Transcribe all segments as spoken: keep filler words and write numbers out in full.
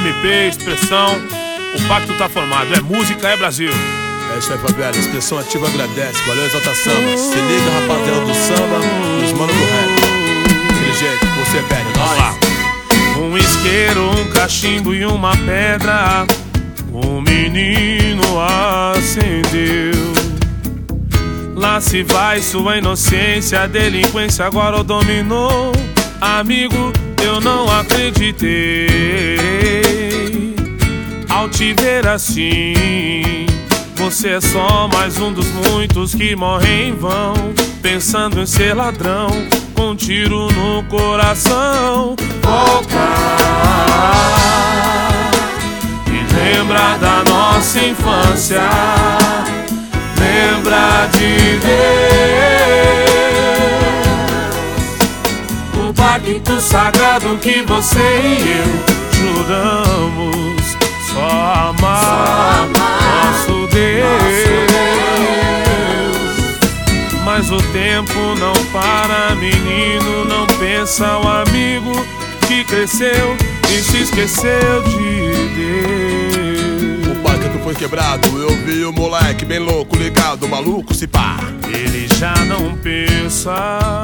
M P, expressão, o pacto tá formado. É música, é Brasil. É isso aí, favela. Expressão Ativa agradece. Valeu, Exalta Samba. Se liga, rapaziada do samba e os manos do rap. Daquele jeito, você pede. Vamos lá. Um isqueiro, um cachimbo e uma pedra, o menino acendeu. Lá se vai sua inocência, a delinquência agora o dominou. Amigo, eu não acreditei ao te ver assim. Você é só mais um dos muitos que morrem em vão, pensando em ser ladrão, com um tiro no coração. Volta e lembra da nossa infância, lembra de Deus, o pacto sagrado que você e eu juramos só amar, só amar nosso Deus. Mas o tempo não para, menino, não pensa o amigo que cresceu e se esqueceu de Deus. O pacto foi quebrado, eu vi o moleque bem louco, ligado, maluco, se pá. Ele já não pensa,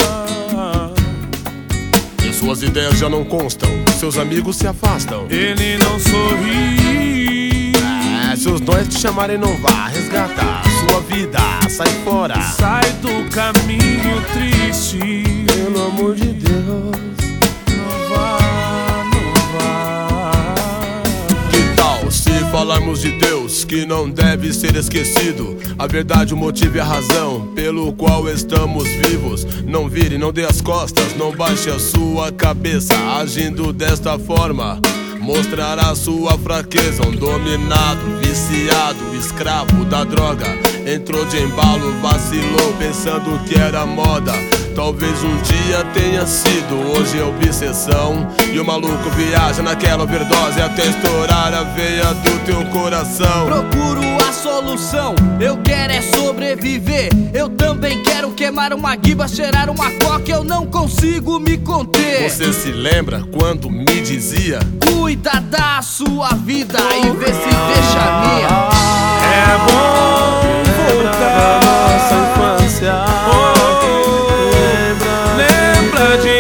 e suas ideias já não constam, seus amigos se afastam. Ele não sorri. É, se os dois te chamarem não vá resgatar sua vida, sai fora, sai do caminho triste. Pelo amor de Deus, não vá, não vá. Que tal se falarmos de Deus, que não deve ser esquecido? A verdade, o motivo e a razão pelo qual estamos vivos. Não vire, não dê as costas, não baixe a sua cabeça. Agindo desta forma mostrará sua fraqueza. Um dominado, viciado, escravo da droga, entrou de embalo, vacilou, pensando que era moda. Talvez um dia tenha sido, hoje é obsessão. E o maluco viaja naquela overdose até estourar a veia do teu coração. Procuro a solução, eu quero é sobreviver. Eu também quero queimar uma guiba, cheirar uma coca, eu não consigo me conter. Você se lembra quando me dizia: cuida da sua vida e vê se deixa a minha. É bom voltar à nossa infância, oh, lembra, lembra de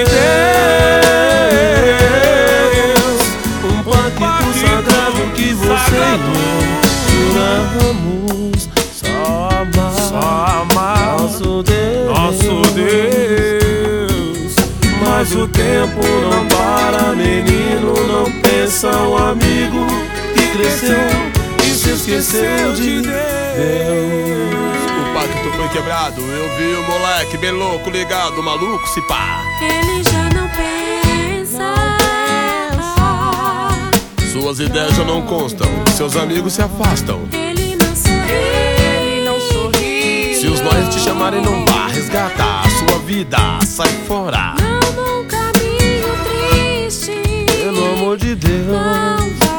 Deus, um pacto sagrado que você e eu juramos só amar, só amar nosso Deus, nosso Deus. Mas o tempo não para, menino, não pensa um amigo que cresceu e se esqueceu de Deus. O pacto foi quebrado, eu vi o moleque bem louco, ligado, maluco, se pá. Ele já não pensa, suas ideias já não constam, seus amigos se afastam. ele não sorri, ele não sorri. Se os nós te chamarem não vá resgatar a sua vida, sai fora, Não num caminho triste, pelo amor de Deus. não vá,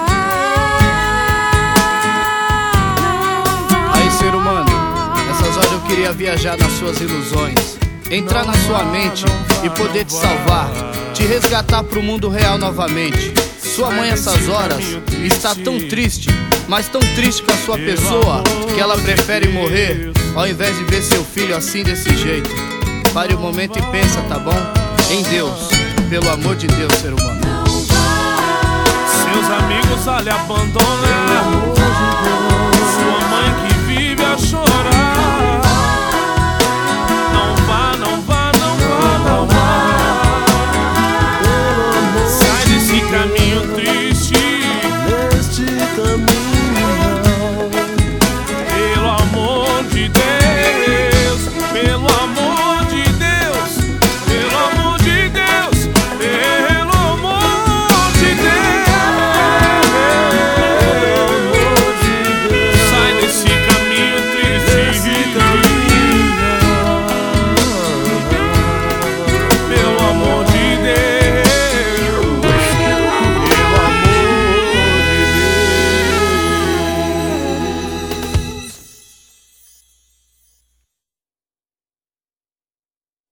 não Aí, ser humano, nessas horas eu queria viajar nas suas ilusões, entrar na sua mente e poder te salvar, te resgatar pro mundo real novamente. Sua mãe essas horas está tão triste, mas tão triste com a sua pessoa, que ela prefere morrer ao invés de ver seu filho assim desse jeito. Pare um momento e pensa, tá bom? Em Deus, pelo amor de Deus, ser humano. Seus amigos ali abandonam, sua mãe que